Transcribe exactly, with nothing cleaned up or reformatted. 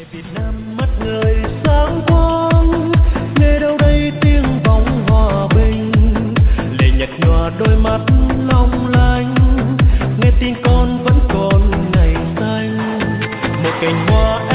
Việt Nam mắt người sáng quang, nghe đâu đây tiếng vọng hòa bình, lệ nhạt nhòa đôi mắt long lanh, nghe tin con vẫn còn ngày xanh, một cành hoa